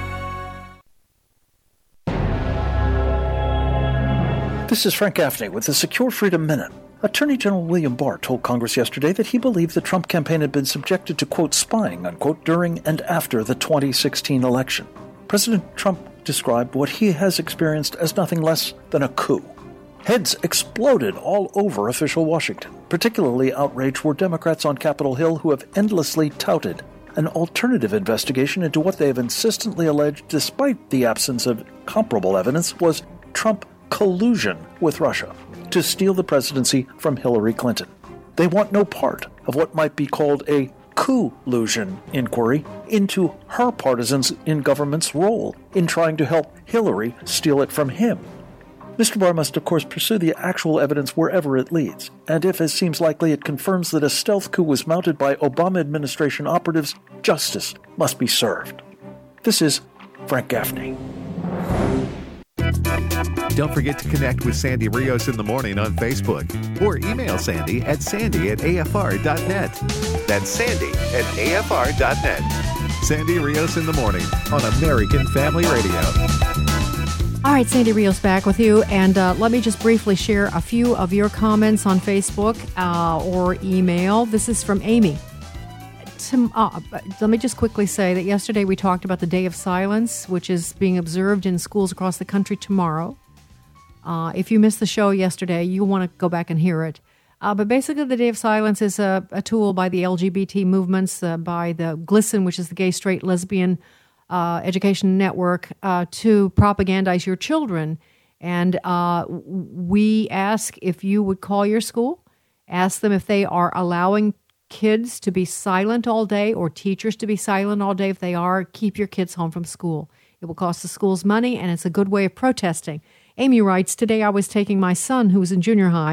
This is Frank Gaffney with the Secure Freedom Minute. Attorney General William Barr told Congress yesterday that he believed the Trump campaign had been subjected to, quote, spying, unquote, during and after the twenty sixteen election. President Trump described what he has experienced as nothing less than a coup. Heads exploded all over official Washington. Particularly outraged were Democrats on Capitol Hill who have endlessly touted an alternative investigation into what they have insistently alleged, despite the absence of comparable evidence, was Trump collusion with Russia to steal the presidency from Hillary Clinton. They want no part of what might be called a collusion inquiry into her partisans in government's role in trying to help Hillary steal it from him. Mister Barr must, of course, pursue the actual evidence wherever it leads, and if, as seems likely, it confirms that a stealth coup was mounted by Obama administration operatives, justice must be served. This is Frank Gaffney. Don't forget to connect with Sandy Rios in the morning on Facebook or email Sandy at sandy at A F R dot net. That's Sandy at A F R dot net. Sandy Rios in the morning on American Family Radio. All right, Sandy Rios back with you, and uh, let me just briefly share a few of your comments on Facebook uh, or email. This is from Amy. To, uh, let me just quickly say that yesterday we talked about the Day of Silence, which is being observed in schools across the country tomorrow. Uh, if you missed the show yesterday, you'll want to go back and hear it. Uh, but basically, the Day of Silence is a, a tool by the L G B T movements, uh, by the GLSEN, which is the Gay, Straight, Lesbian Uh, education network, uh, to propagandize your children. And uh, we ask if you would call your school, ask them if they are allowing kids to be silent all day or teachers to be silent all day. If they are, keep your kids home from school. It will cost the schools money, and it's a good way of protesting. Amy writes, today I was taking my son, who was in junior high,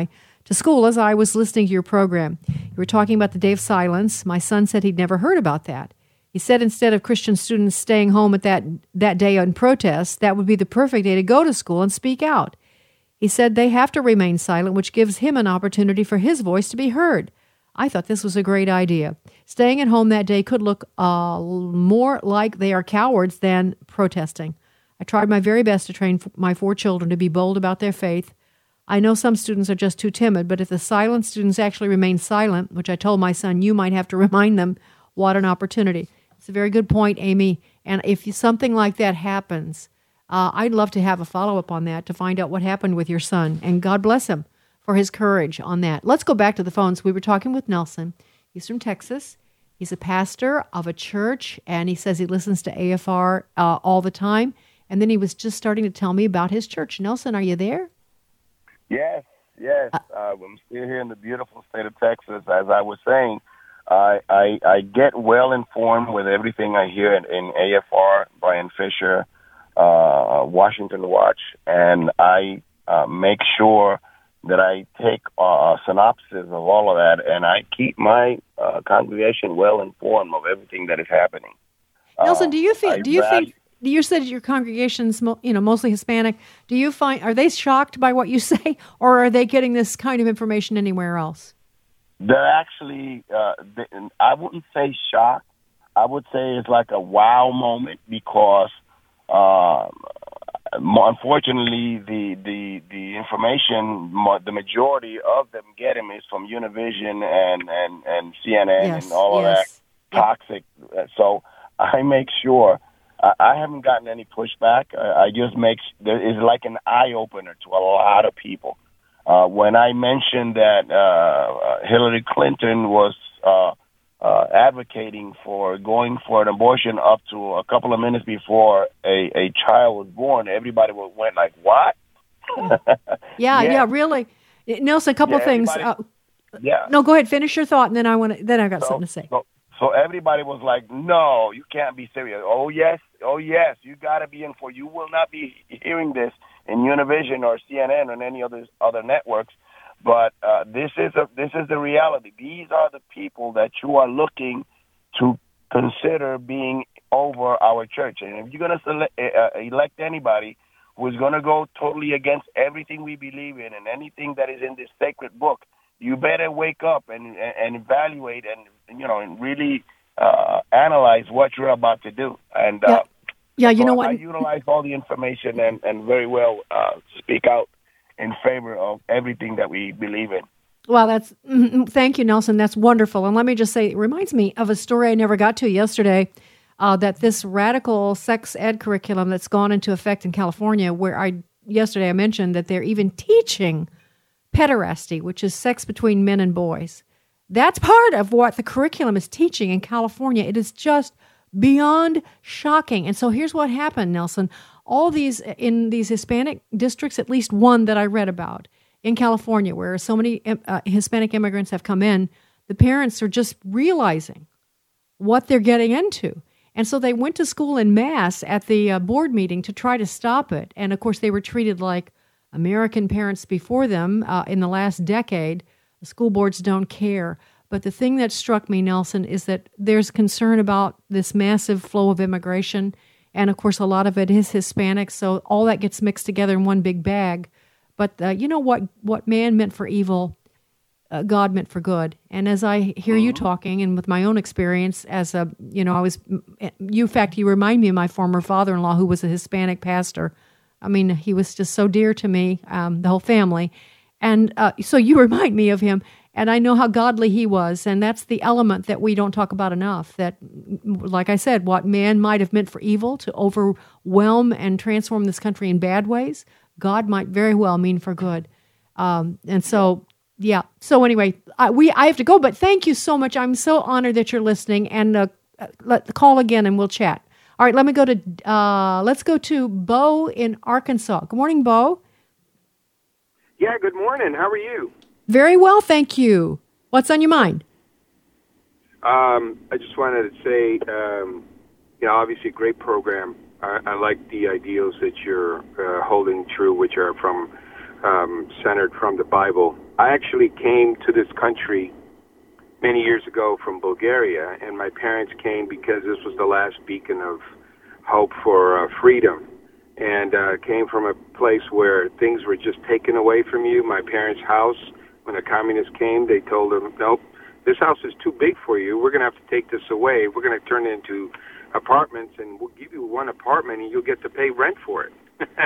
to school as I was listening to your program. You were talking about the day of silence. My son said he'd never heard about that. He said instead of Christian students staying home at that, that day on protest, that would be the perfect day to go to school and speak out. He said they have to remain silent, which gives him an opportunity for his voice to be heard. I thought this was a great idea. Staying at home that day could look uh, more like they are cowards than protesting. I tried my very best to train my four children to be bold about their faith. I know some students are just too timid, but if the silent students actually remain silent, which I told my son, you might have to remind them, what an opportunity. It's a very good point, Amy. And if something like that happens, uh, I'd love to have a follow-up on that to find out what happened with your son. And God bless him for his courage on that. Let's go back to the phones. We were talking with Nelson. He's from Texas. He's a pastor of a church, and he says he listens to A F R uh, all the time. And then he was just starting to tell me about his church. Nelson, are you there? Yes, yes. Uh, I'm still here in the beautiful state of Texas. As I was saying, I I, I get well informed with everything I hear in, in A F R, Brian Fisher, uh, Washington Watch, and I uh, make sure that I take a synopsis of all of that, and I keep my uh, congregation well informed of everything that is happening. Nelson, do you feel? I Do you value- think? You said your congregation's, you know, mostly Hispanic. Do you find, are they shocked by what you say, or are they getting this kind of information anywhere else? They're actually, uh, they, I wouldn't say shocked. I would say it's like a wow moment because, uh, unfortunately, the, the, the information, the majority of them get them is from Univision and, and, and C N N yes, and all yes. of that toxic. So I make sure. I haven't gotten any pushback. I just make there is like an eye opener to a lot of people. Uh, when I mentioned that uh, Hillary Clinton was uh, uh, advocating for going for an abortion up to a couple of minutes before a, a child was born, everybody went like, "What?" yeah, yeah, yeah, really. Nelson, a couple yeah, of things. Uh, yeah. No, go ahead. Finish your thought, and then I want to. Then I got So, something to say. So, so everybody was like, "No, you can't be serious." Oh yes, oh yes, you got to be in for. You will not be hearing this in Univision or C N N or any other other networks. But uh, this is a this is the reality. These are the people that you are looking to consider being over our church. And if you're going to select, uh, elect anybody who is going to go totally against everything we believe in and anything that is in this sacred book, you better wake up and and evaluate and, you know, and really uh, analyze what you're about to do. And uh, yeah. yeah, you so know I, what? I utilize all the information and, and very well uh, speak out in favor of everything that we believe in. Well, that's mm, thank you, Nelson. That's wonderful. And let me just say, it reminds me of a story I never got to yesterday. Uh, that this radical sex ed curriculum that's gone into effect in California, where I yesterday I mentioned that they're even teaching pederasty, which is sex between men and boys. That's part of what the curriculum is teaching in California. It is just beyond shocking. And so here's what happened, Nelson. All these, in these Hispanic districts, at least one that I read about in California, where so many uh, Hispanic immigrants have come in, the parents are just realizing what they're getting into. And so they went to school en masse at the uh, board meeting to try to stop it. And, of course, they were treated like American parents before them uh, in the last decade. The school boards don't care. But the thing that struck me, Nelson, is that there's concern about this massive flow of immigration. And, of course, a lot of it is Hispanic, so all that gets mixed together in one big bag. But uh, you know what, what man meant for evil, uh, God meant for good. And as I hear you talking, and with my own experience as a, you know, I was, you, in fact, you remind me of my former father-in-law who was a Hispanic pastor. I mean, he was just so dear to me, um, the whole family. And uh, so you remind me of him, and I know how godly he was. And that's the element that we don't talk about enough, that, like I said, what man might have meant for evil to overwhelm and transform this country in bad ways, God might very well mean for good. Um, and so, yeah. So anyway, I, we I have to go, but thank you so much. I'm so honored that you're listening, and uh, let call again and we'll chat. All right, let me go to, uh, let's go to Bo in Arkansas. Good morning, Bo. Yeah, good morning. How are you? Very well, thank you. What's on your mind? Um, I just wanted to say, um, you know, obviously a great program. I, I like the ideals that you're uh, holding true, which are from um, centered from the Bible. I actually came to this country many years ago from Bulgaria, and my parents came because this was the last beacon of hope for uh, freedom, and uh, came from a place where things were just taken away from you. My parents' house, when the communists came, they told them, nope, this house is too big for you. We're going to have to take this away. We're going to turn it into apartments, and we'll give you one apartment, and you'll get to pay rent for it.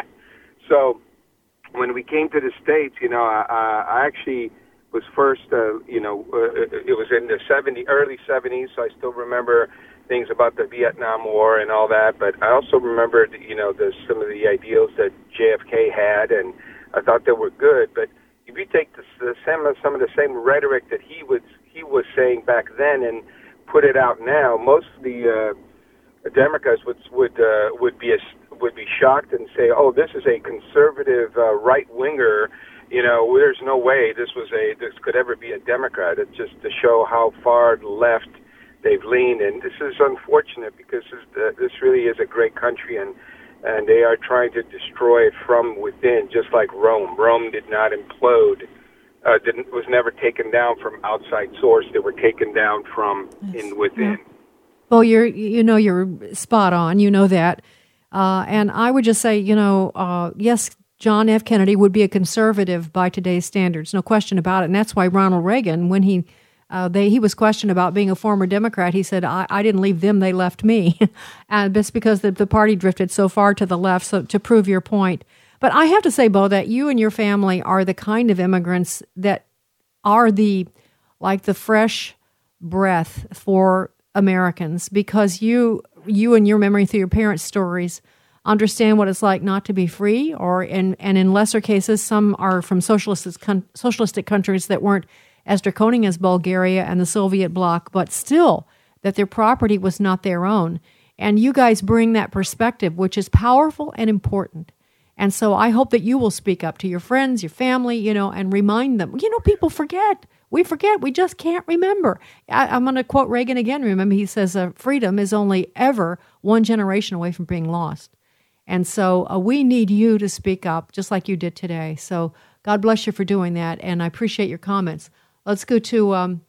So when we came to the States, you know, I, I actually was first, uh, you know, uh, it was in the seventies, early seventies, so I still remember things about the Vietnam War and all that, but I also remembered, you know, the, some of the ideals that J F K had, and I thought they were good. But if you take the, the same, some of the same rhetoric that he was he was saying back then and put it out now, most of the uh, Democrats would would uh, would be a, would be shocked and say, "Oh, this is a conservative uh, right winger." You know, there's no way this was a this could ever be a Democrat. It's just to show how far left they've leaned, and this is unfortunate because this, uh, this really is a great country, and and they are trying to destroy it from within, just like Rome. Rome did not implode, uh, didn't was never taken down from outside source. They were taken down from yes. in within. Yeah. Well, you're you know you're spot on. You know that, uh, and I would just say, you know, uh, yes. John F. Kennedy would be a conservative by today's standards, no question about it. And that's why Ronald Reagan, when he uh, they he was questioned about being a former Democrat, he said, I, I didn't leave them, they left me. And just because the, the party drifted so far to the left, so to prove your point. But I have to say, Bo, that you and your family are the kind of immigrants that are the, like the fresh breath for Americans, because you, you and your memory through your parents' stories understand what it's like not to be free, or in, and in lesser cases, some are from socialist, socialistic countries that weren't as draconian as Bulgaria and the Soviet bloc, but still that their property was not their own. And you guys bring that perspective, which is powerful and important. And so I hope that you will speak up to your friends, your family, you know, and remind them. You know, people forget. We forget. We just can't remember. I, I'm going to quote Reagan again. Remember, he says, uh, freedom is only ever one generation away from being lost. And so uh, we need you to speak up, just like you did today. So God bless you for doing that, and I appreciate your comments. Let's go to um,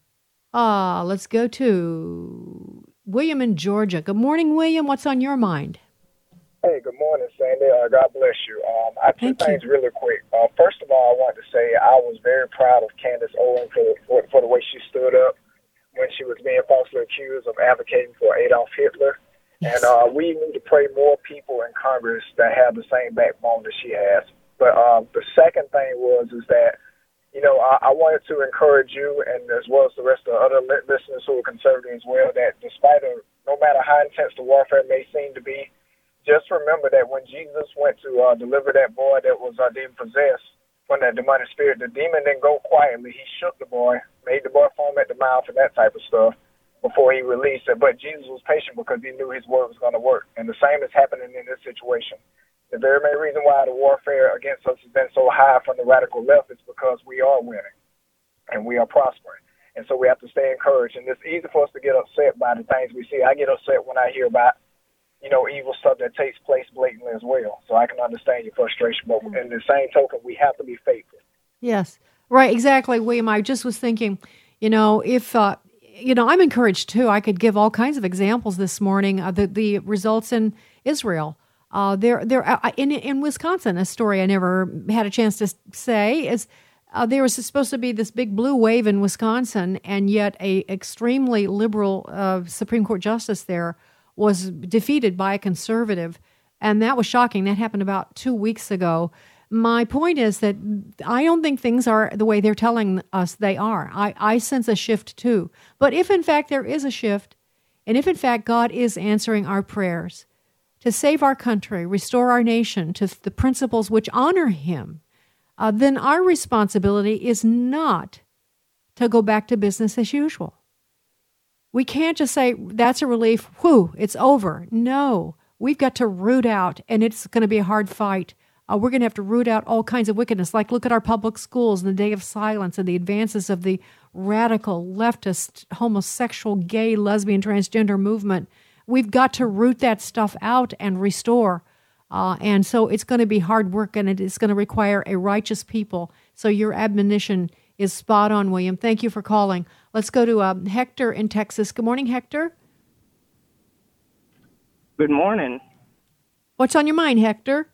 uh, let's go to William in Georgia. Good morning, William. What's on your mind? Hey, good morning, Sandy. Uh, God bless you. Um, I have two things really quick. Uh, first of all, I want to say I was very proud of Candace Owens for, for, for the way she stood up when she was being falsely accused of advocating for Adolf Hitler. Yes. And uh, we need to pray more people in Congress that have the same backbone that she has. But um, the second thing was is that, you know, I, I wanted to encourage you, and as well as the rest of the other li- listeners who are conservative as well, that despite of, no matter how intense the warfare may seem to be, just remember that when Jesus went to uh, deliver that boy that was uh, demon possessed from that demonic spirit, the demon didn't go quietly. He shook the boy, made the boy foam at the mouth and that type of stuff before he released it. But Jesus was patient because he knew his word was going to work. And the same is happening in this situation. The very main reason why the warfare against us has been so high from the radical left is because we are winning and we are prospering. And so we have to stay encouraged. And it's easy for us to get upset by the things we see. I get upset when I hear about, you know, evil stuff that takes place blatantly as well. So I can understand your frustration. But in the same token, we have to be faithful. Yes, right, exactly, William. I just was thinking, you know, if... Uh, You know, I'm encouraged, too. I could give all kinds of examples this morning. Uh, the, the results in Israel. Uh, there, there, uh, in, in Wisconsin, a story I never had a chance to say is uh, there was supposed to be this big blue wave in Wisconsin, and yet a extremely liberal uh, Supreme Court justice there was defeated by a conservative. And that was shocking. That happened about two weeks ago. My point is that I don't think things are the way they're telling us they are. I, I sense a shift too. But if in fact there is a shift, and if in fact God is answering our prayers to save our country, restore our nation to the principles which honor Him, uh, then our responsibility is not to go back to business as usual. We can't just say, that's a relief, whew, it's over. No, we've got to root out, and it's going to be a hard fight. Uh, we're going to have to root out all kinds of wickedness, like look at our public schools and the Day of Silence and the advances of the radical, leftist, homosexual, gay, lesbian, transgender movement. We've got to root that stuff out and restore Uh, and so it's going to be hard work, and it is going to require a righteous people. So your admonition is spot on, William. Thank you for calling. Let's go to uh, Hector in Texas. Good morning, Hector. Good morning. What's on your mind, Hector?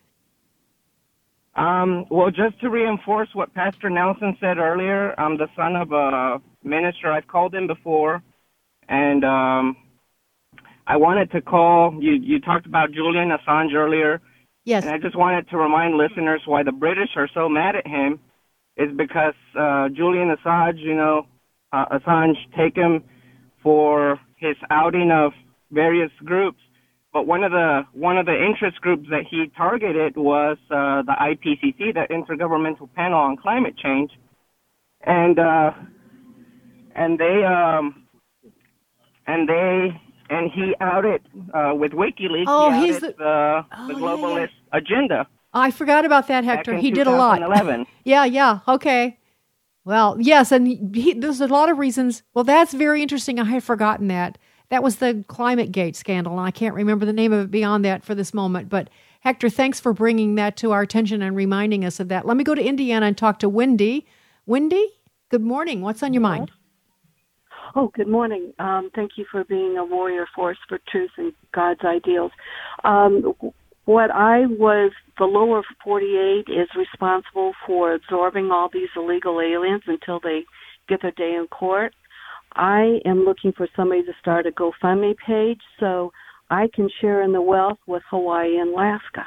Um, well, just to reinforce what Pastor Nelson said earlier, I'm the son of a minister. I've called him before, and um, I wanted to call. You, you talked about Julian Assange earlier. Yes. And I just wanted to remind listeners why the British are so mad at him is because uh, Julian Assange, you know, uh, Assange take him for his outing of various groups. But one of the one of the interest groups that he targeted was uh, the I P C C, the Intergovernmental Panel on Climate Change, and uh, and they um, and they and he outed uh, with WikiLeaks. Oh, he he's outed the, the, oh, the yeah, globalist yeah. agenda. I forgot about that, Hector. Back in He did a lot. twenty eleven. yeah, yeah. Okay. Well, yes, and he, there's a lot of reasons. Well, that's very interesting. I had forgotten that. That was the ClimateGate scandal, and I can't remember the name of it beyond that for this moment. But, Hector, thanks for bringing that to our attention and reminding us of that. Let me go to Indiana and talk to Wendy. Wendy, good morning. What's on your mind? Oh, good morning. Um, thank you for being a warrior force for truth and God's ideals. Um, what I was, the lower forty-eight is responsible for absorbing all these illegal aliens until they get their day in court. I am looking for somebody to start a GoFundMe page so I can share in the wealth with Hawaii and Alaska.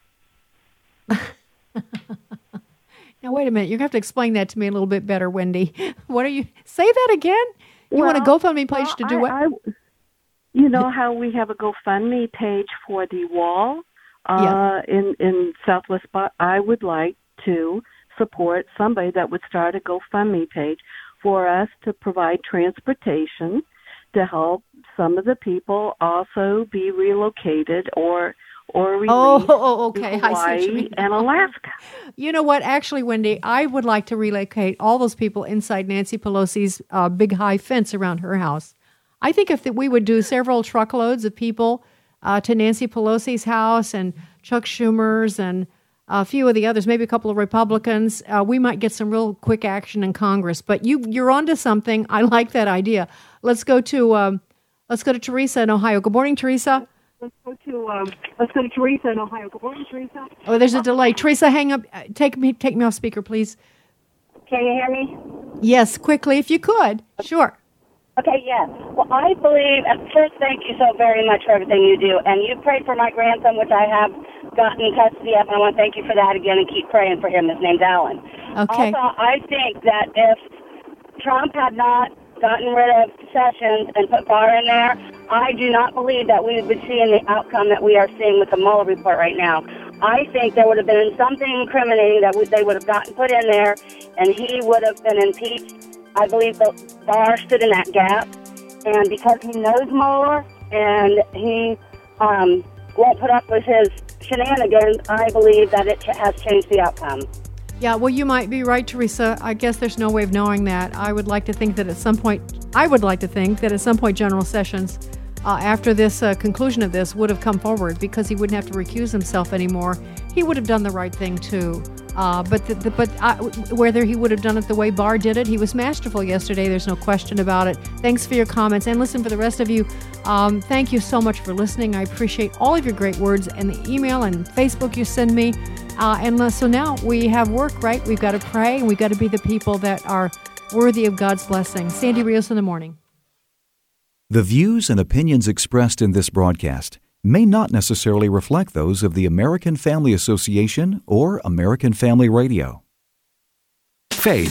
Now, wait a minute. You're going to have to explain that to me a little bit better, Wendy. What are you... Say that again? You well, want a GoFundMe page well, to do I, what? I, you know how we have a GoFundMe page for the wall uh, yeah. in, in Southwest... I would like to support somebody that would start a GoFundMe page for us to provide transportation to help some of the people also be relocated or or released oh, oh, okay. to Hawaii I see what you mean. and Alaska. You know what? Actually, Wendy, I would like to relocate all those people inside Nancy Pelosi's uh, big high fence around her house. I think if the, we would do several truckloads of people uh, to Nancy Pelosi's house and Chuck Schumer's and a few of the others, maybe a couple of Republicans, uh, we might get some real quick action in Congress. But you, you're onto something. I like that idea. Let's go to um, let's go to Teresa in Ohio. Good morning, Teresa. Let's go to um, let's go to Teresa in Ohio. Good morning, Teresa. Oh, there's a delay. Teresa, hang up. Take me take me off speaker, please. Can you hear me? Yes, quickly if you could. Sure. Okay, yes. Well, I believe, at first, thank you so very much for everything you do. And you prayed for my grandson, which I have gotten custody of, and I want to thank you for that again and keep praying for him. His name's Alan. Okay. Also, I think that if Trump had not gotten rid of Sessions and put Barr in there, I do not believe that we would be seeing the outcome that we are seeing with the Mueller report right now. I think there would have been something incriminating that they would have gotten put in there, and he would have been impeached. I believe that Barr stood in that gap, and because he knows Mueller and he um, won't put up with his shenanigans, I believe that it has changed the outcome. Yeah, well, you might be right, Teresa. I guess there's no way of knowing that. I would like to think that at some point, I would like to think that at some point General Sessions, uh, after this uh, conclusion of this, would have come forward because he wouldn't have to recuse himself anymore. He would have done the right thing, too. Uh, but the, the, but I, whether he would have done it the way Barr did it, he was masterful yesterday. There's no question about it. Thanks for your comments. And listen, for the rest of you, um, thank you so much for listening. I appreciate all of your great words and the email and Facebook you send me. Uh, and so now we have work, right? We've got to pray, and we've got to be the people that are worthy of God's blessing. Sandy Rios in the morning. The views and opinions expressed in this broadcast may not necessarily reflect those of the American Family Association or American Family Radio. Faith